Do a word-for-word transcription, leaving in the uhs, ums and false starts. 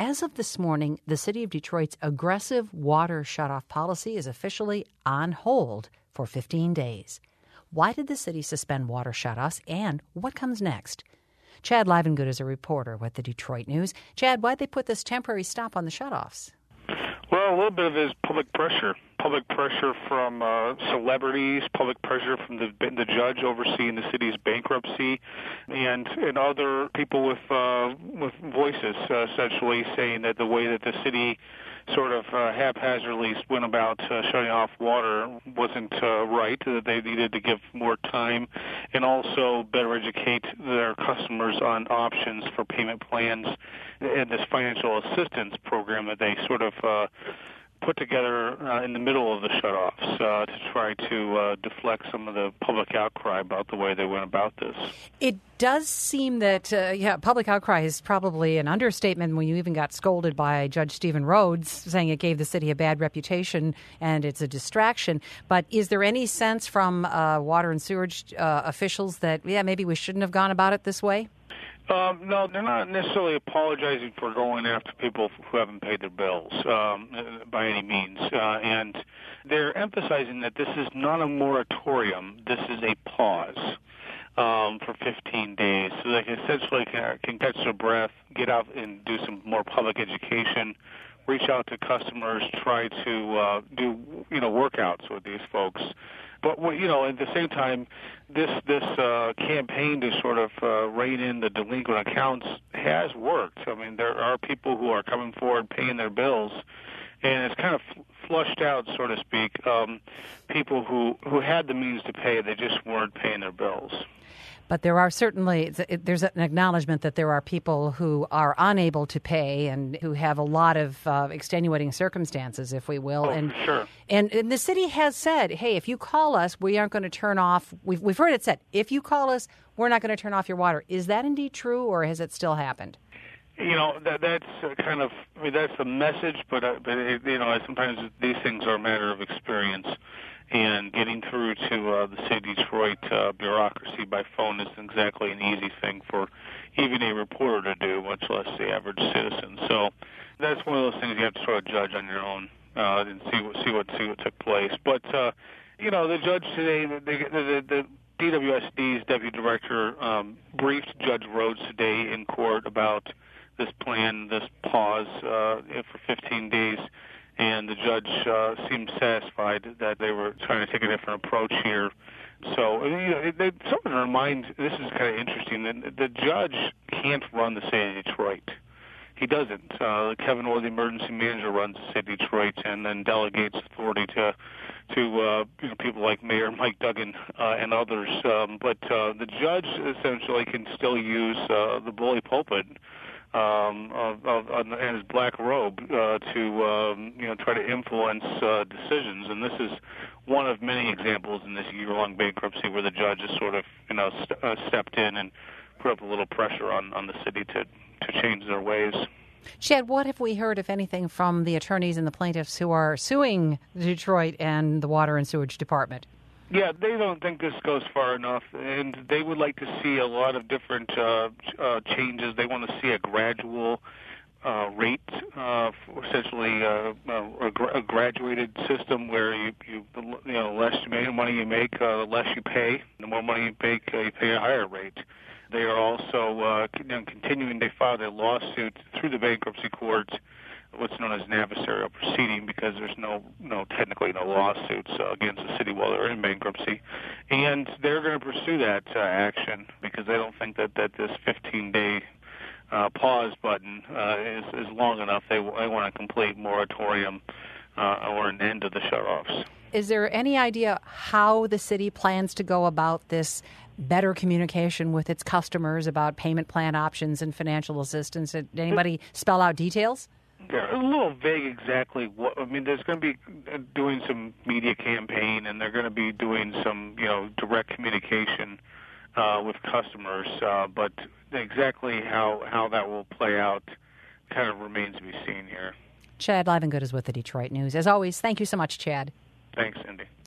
As of this morning, the city of Detroit's aggressive water shutoff policy is officially on hold for fifteen days. Why did the city suspend water shutoffs, and what comes next? Chad Livengood is a reporter with the Detroit News. Chad, why'd they put this temporary stop on the shutoffs? Well, a little bit of it is public pressure. Public pressure from uh, celebrities, public pressure from the the judge overseeing the city's bankruptcy, and and other people with uh, with voices, uh, essentially saying that the way that the city sort of uh, haphazardly went about uh, shutting off water wasn't uh, right, that they needed to give more time and also better educate their customers on options for payment plans and this financial assistance program that they sort of uh, put together uh, in the middle of the shutoffs uh, to try to uh, deflect some of the public outcry about the way they went about this. It does seem that, uh, yeah, public outcry is probably an understatement when you even got scolded by Judge Stephen Rhodes, saying it gave the city a bad reputation and it's a distraction. But is there any sense from uh, water and sewage uh, officials that, yeah, maybe we shouldn't have gone about it this way? Um, no, they're not necessarily apologizing for going after people who haven't paid their bills um, by any means. Uh, and they're emphasizing that this is not a moratorium. This is a pause um, for fifteen days. So they can essentially can, can catch their breath, get out and do some more public education, reach out to customers, try to uh, do, you know, workouts with these folks. But, you know, at the same time, this this uh, campaign to sort of uh, rein in the delinquent accounts has worked. I mean, there are people who are coming forward paying their bills, and it's kind of flushed out, so to speak, um, people who, who had the means to pay, they just weren't paying their bills. But there are certainly, there's an acknowledgement that there are people who are unable to pay and who have a lot of uh, extenuating circumstances, if we will. Oh, and, for sure. And, and the city has said, hey, if you call us, we aren't going to turn off. We've, we've heard it said, if you call us, we're not going to turn off your water. Is that indeed true, or has it still happened? You know, that, that's uh, kind of, I mean, that's the message, but, uh, but it, you know, sometimes these things are a matter of experience. And getting through to uh, the city of Detroit uh, bureaucracy by phone isn't exactly an easy thing for even a reporter to do, much less the average citizen. So that's one of those things you have to sort of judge on your own uh, and see what see what see what took place. But uh, you know, the judge today, the, the, the D W S D's deputy director um, briefed Judge Rhodes today in court about this plan, this pause uh, for fifteen days. And the judge uh, seemed satisfied that they were trying to take a different approach here. So, you know, it, it, something to remind, this is kind of interesting, that the judge can't run the city of Detroit. He doesn't. Uh, Kevin Orr, the emergency manager, runs the city of Detroit and then delegates authority to to uh, you know, people like Mayor Mike Duggan uh, and others. Um, but uh, the judge essentially can still use uh, the bully pulpit Um, of, of, and his black robe uh, to um, you know try to influence uh, decisions, and this is one of many examples in this year-long bankruptcy where the judge has sort of you know st- uh, stepped in and put up a little pressure on, on the city to to change their ways. Chad, what have we heard, if anything, from the attorneys and the plaintiffs who are suing Detroit and the Water and Sewage Department? Yeah, they don't think this goes far enough, and they would like to see a lot of different uh, uh, changes. They want to see a gradual uh, rate, uh, essentially uh, a, a graduated system where you, you, you know, less money you make, uh, the less you pay. The more money you make, uh, you pay a higher rate. They are also uh, you know, continuing. They filed a lawsuit through the bankruptcy court, what's known as an adversarial proceeding, because there's no, no technically no lawsuits uh, against the city while they're in bankruptcy, and they're going to pursue that uh, action because they don't think that, that this fifteen-day uh, pause button uh, is, is long enough. They, they want a complete moratorium uh, or an end to the shutoffs. Is there any idea how the city plans to go about this better communication with its customers about payment plan options and financial assistance? Did anybody spell out details? They're a little vague exactly what, I mean, there's going to be doing some media campaign, and they're going to be doing some, you know, direct communication uh, with customers, uh, but exactly how, how that will play out kind of remains to be seen here. Chad Livengood is with the Detroit News. As always, thank you so much, Chad. Thanks, Cindy.